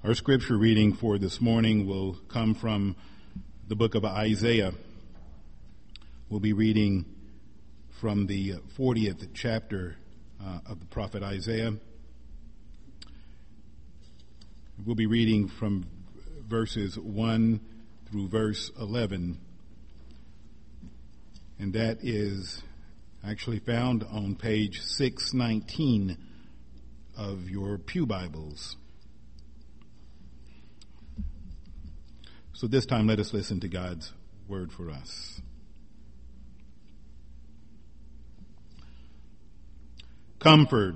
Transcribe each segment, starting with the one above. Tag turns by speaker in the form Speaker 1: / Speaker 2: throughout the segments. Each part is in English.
Speaker 1: Our scripture reading for this morning will come from the book of Isaiah. We'll be reading from the 40th chapter of the prophet Isaiah. We'll be reading from verses 1 through verse 11. And that is actually found on page 619 of your pew Bibles. So this time let us listen to God's word for us. Comfort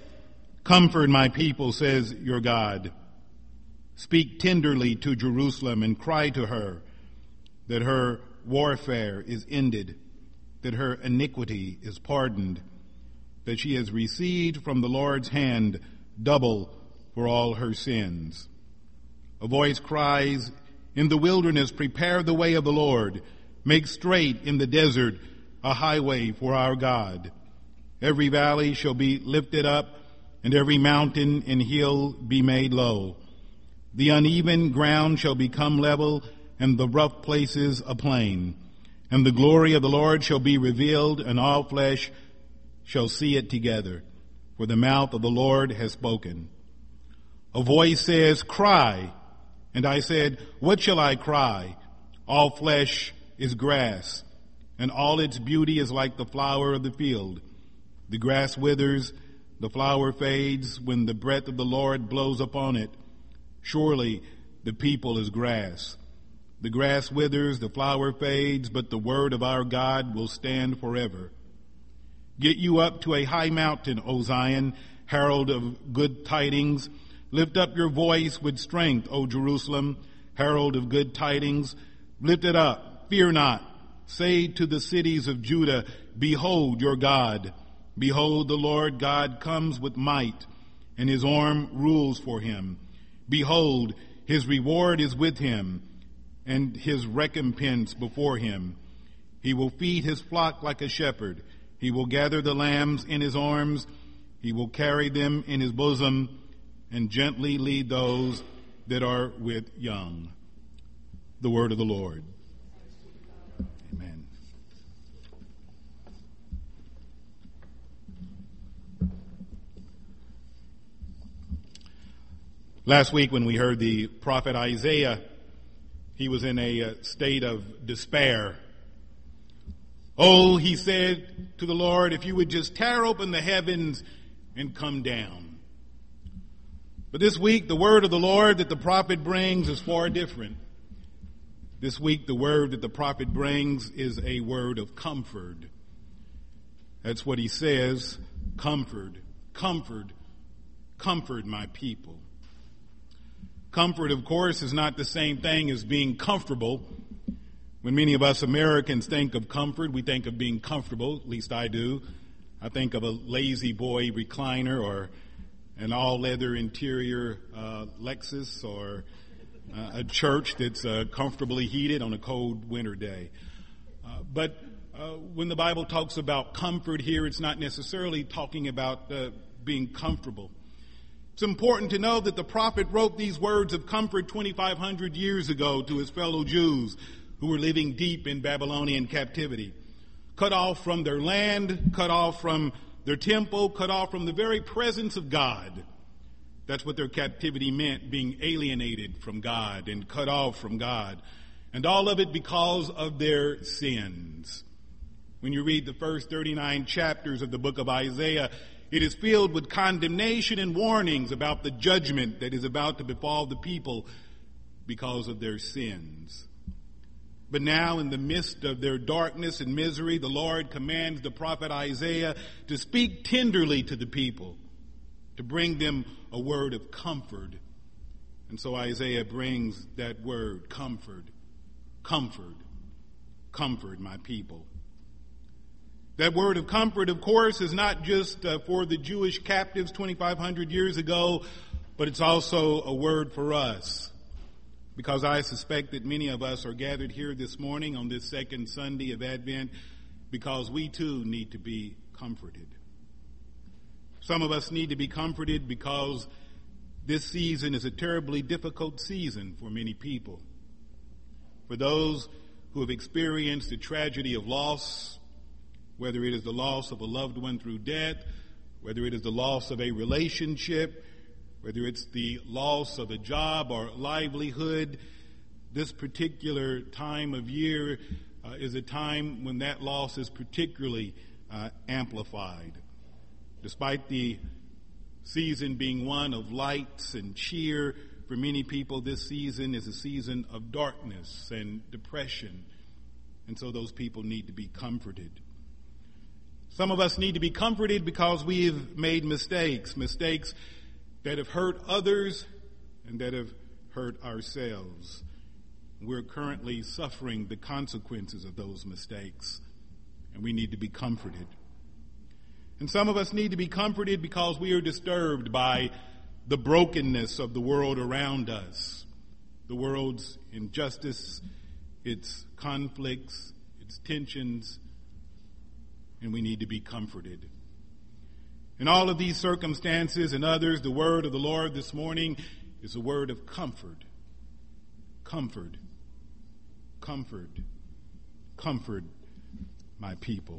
Speaker 1: my people, says your God. Speak tenderly to Jerusalem and cry to her that her warfare is ended, that her iniquity is pardoned, that she has received from the Lord's hand double for all her sins. A voice cries, in the wilderness, prepare the way of the Lord. Make straight in the desert a highway for our God. Every valley shall be lifted up, and every mountain and hill be made low. The uneven ground shall become level, and the rough places a plain. And the glory of the Lord shall be revealed, and all flesh shall see it together. For the mouth of the Lord has spoken. A voice says, cry. And I said, what shall I cry? All flesh is grass, and all its beauty is like the flower of the field. The grass withers, the flower fades, when the breath of the Lord blows upon it. Surely the people is grass. The grass withers, the flower fades, but the word of our God will stand forever. Get you up to a high mountain, O Zion, herald of good tidings. Lift up your voice with strength, O Jerusalem, herald of good tidings. Lift it up, fear not. Say to the cities of Judah, behold your God. Behold, the Lord God comes with might, and his arm rules for him. Behold, his reward is with him, and his recompense before him. He will feed his flock like a shepherd. He will gather the lambs in his arms. He will carry them in his bosom, and gently lead those that are with young. The word of the Lord. Amen. Last week when we heard the prophet Isaiah, he was in a state of despair. Oh, he said to the Lord, if you would just tear open the heavens and come down. But this week, the word of the Lord that the prophet brings is far different. This week, the word that the prophet brings is a word of comfort. That's what he says, comfort my people. Comfort, of course, is not the same thing as being comfortable. When many of us Americans think of comfort, we think of being comfortable, at least I do. I think of a lazy boy recliner or an all-leather interior Lexus or a church that's comfortably heated on a cold winter day. But when the Bible talks about comfort here, it's not necessarily talking about being comfortable. It's important to know that the prophet wrote these words of comfort 2,500 years ago to his fellow Jews who were living deep in Babylonian captivity, cut off from their land, cut off from their temple, cut off from the very presence of God. That's what their captivity meant, being alienated from God and cut off from God. And all of it because of their sins. When you read the first 39 chapters of the book of Isaiah, it is filled with condemnation and warnings about the judgment that is about to befall the people because of their sins. But now, in the midst of their darkness and misery, the Lord commands the prophet Isaiah to speak tenderly to the people, to bring them a word of comfort. And so Isaiah brings that word, comfort my people. That word of comfort, of course, is not just for the Jewish captives 2,500 years ago, but it's also a word for us. Because I suspect that many of us are gathered here this morning on this second Sunday of Advent because we too need to be comforted. Some of us need to be comforted because this season is a terribly difficult season for many people. For those who have experienced the tragedy of loss, whether it is the loss of a loved one through death, whether it is the loss of a relationship, whether it's the loss of a job or livelihood, this particular time of year is a time when that loss is particularly amplified. Despite the season being one of lights and cheer, for many people this season is a season of darkness and depression, and so those people need to be comforted. Some of us need to be comforted because we've made mistakes that have hurt others and that have hurt ourselves. We're currently suffering the consequences of those mistakes, and we need to be comforted. And some of us need to be comforted because we are disturbed by the brokenness of the world around us, the world's injustice, its conflicts, its tensions, and we need to be comforted. In all of these circumstances and others, the word of the Lord this morning is a word of comfort. Comfort, comfort, comfort my people.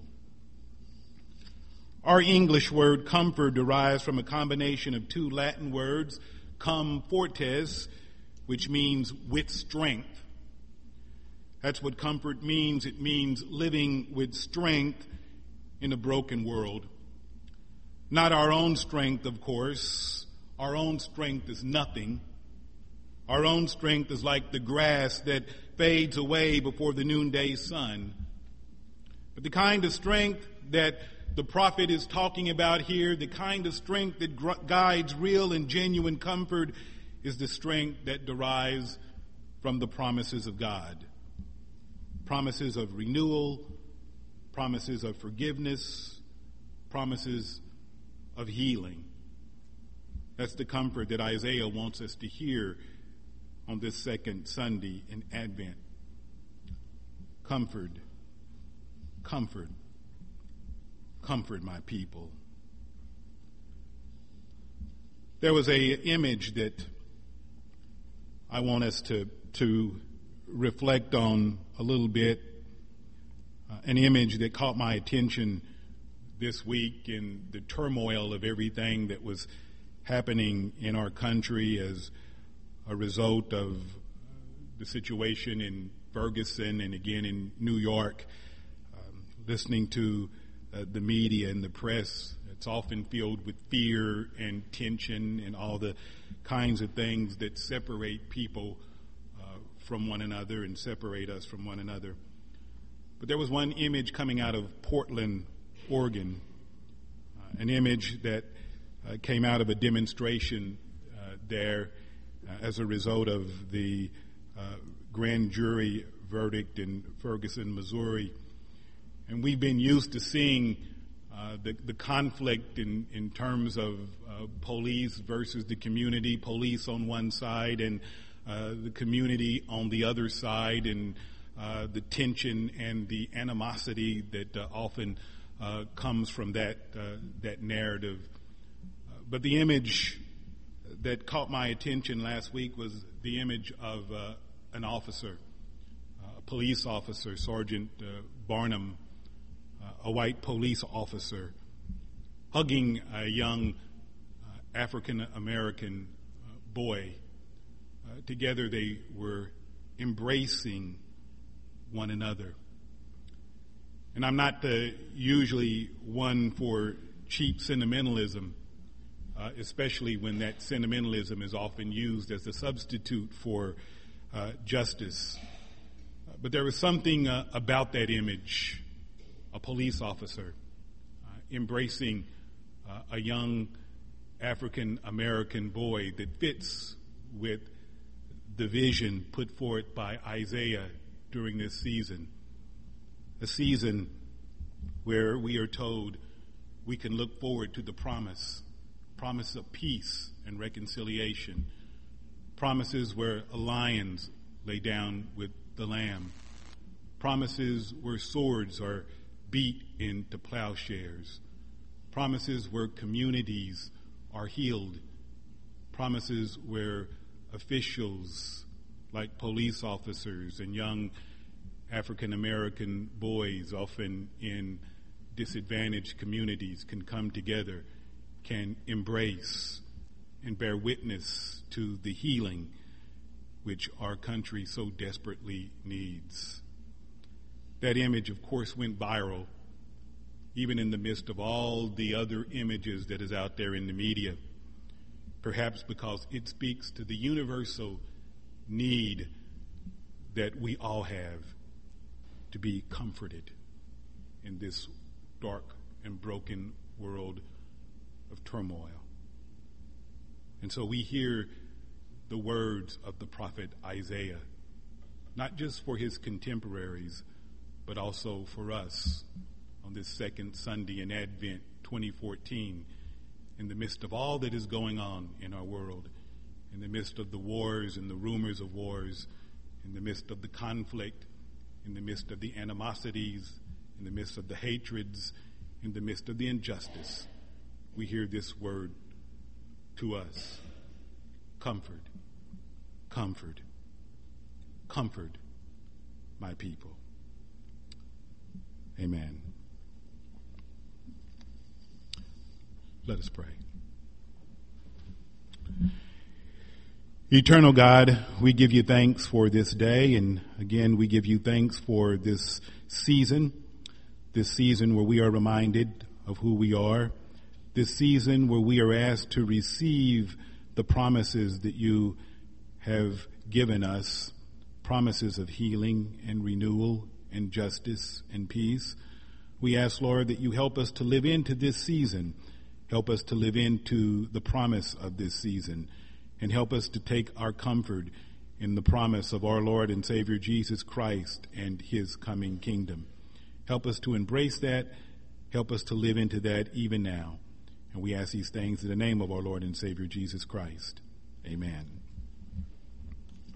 Speaker 1: Our English word comfort derives from a combination of two Latin words, cum fortes, which means with strength. That's what comfort means. It means living with strength in a broken world. Not our own strength, of course. Our own strength is nothing. Our own strength is like the grass that fades away before the noonday sun. But the kind of strength that the prophet is talking about here, the kind of strength that guides real and genuine comfort, is the strength that derives from the promises of God. Promises of renewal, promises of forgiveness, promises of healing. That's the comfort that Isaiah wants us to hear on this second Sunday in Advent. Comfort, comfort, comfort my people. There was an image that I want us to reflect on a little bit, an image that caught my attention this week in the turmoil of everything that was happening in our country as a result of the situation in Ferguson and again in New York. Listening to the media and the press, it's often filled with fear and tension and all the kinds of things that separate people from one another and separate us from one another. But there was one image coming out of Portland, Oregon, an image that came out of a demonstration there as a result of the grand jury verdict in Ferguson, Missouri. And we've been used to seeing the conflict in terms of police versus the community, police on one side and the community on the other side, and the tension and the animosity that often comes from that narrative. But the image that caught my attention last week was the image of an officer, a police officer, Sergeant Barnum, a white police officer, hugging a young African-American boy. Together they were embracing one another. And I'm not usually one for cheap sentimentalism, especially when that sentimentalism is often used as a substitute for justice. But there was something about that image, a police officer embracing a young African-American boy, that fits with the vision put forth by Isaiah during this season. A season where we are told we can look forward to the promise of peace and reconciliation, promises where lions lay down with the lamb, promises where swords are beat into plowshares, promises where communities are healed, promises where officials like police officers and young African American boys, often in disadvantaged communities, can come together, can embrace and bear witness to the healing which our country so desperately needs. That image, of course, went viral, even in the midst of all the other images that is out there in the media, perhaps because it speaks to the universal need that we all have to be comforted in this dark and broken world of turmoil. And so we hear the words of the prophet Isaiah, not just for his contemporaries, but also for us on this second Sunday in Advent 2014, in the midst of all that is going on in our world, in the midst of the wars and the rumors of wars, in the midst of the conflict, in the midst of the animosities, in the midst of the hatreds, in the midst of the injustice, we hear this word to us: comfort, comfort, comfort my people. Amen. Let us pray. Eternal God, we give you thanks for this day, and again, we give you thanks for this season where we are reminded of who we are, this season where we are asked to receive the promises that you have given us, promises of healing and renewal and justice and peace. We ask, Lord, that you help us to live into this season, help us to live into the promise of this season, and help us to take our comfort in the promise of our Lord and Savior Jesus Christ and his coming kingdom. Help us to embrace that. Help us to live into that even now. And we ask these things in the name of our Lord and Savior Jesus Christ. Amen.